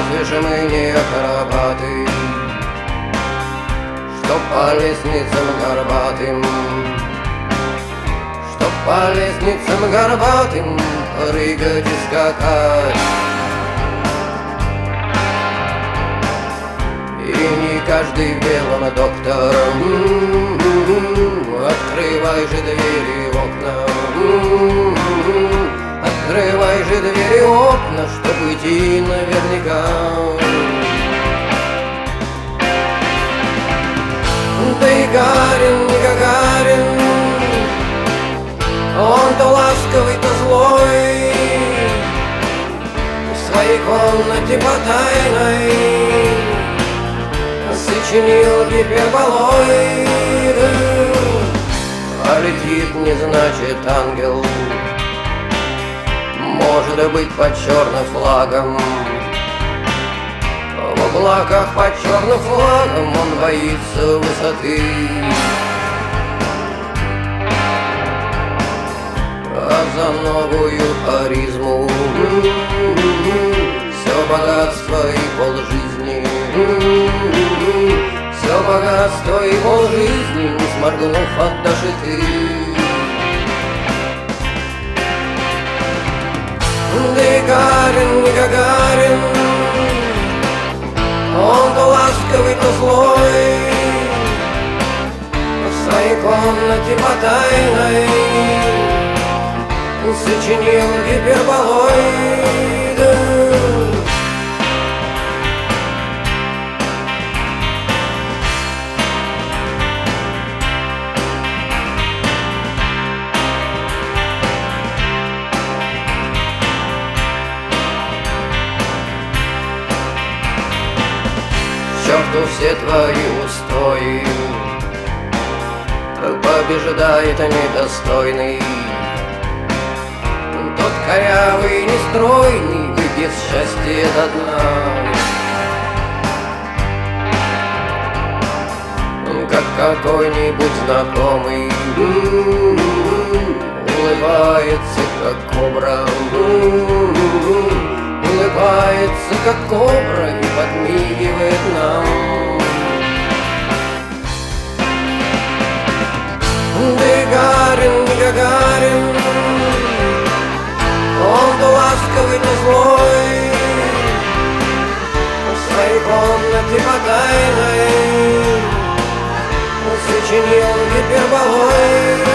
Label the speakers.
Speaker 1: разве же мы не акробаты, что по лестницам горбатым, что по лестницам горбатым прыгать и скакать? И не каждый белым доктором. Открывай же двери и окна, открывай же двери и окна, чтоб уйти наверняка. Да и Гарин, не Гагарин, он то ласковый, то злой, в своей комнате потайной сочинил гиперболоид. А летит не значит ангел, может быть под черным флагом. В облаках под черным флагом он боится высоты. А за новую харизму все богатство и полжизни, все богатство и полжизни, не сморгнув, отдашь и ты. Да и Гарин, не Гагарин, он то ласковый, то злой, в своей комнате потайной сочинил гиперболоид. К черту все твои устои, побеждает недостойный, тот корявый, нестройный, выпьет счастье до дна. Как какой-нибудь знакомый улыбается, как кобра, улыбается, как кобра, и подмигивает нам. Да и Гарин, не Гагарин, он то ласковый, то злой, в своей комнате потайной сочинил гиперболоид.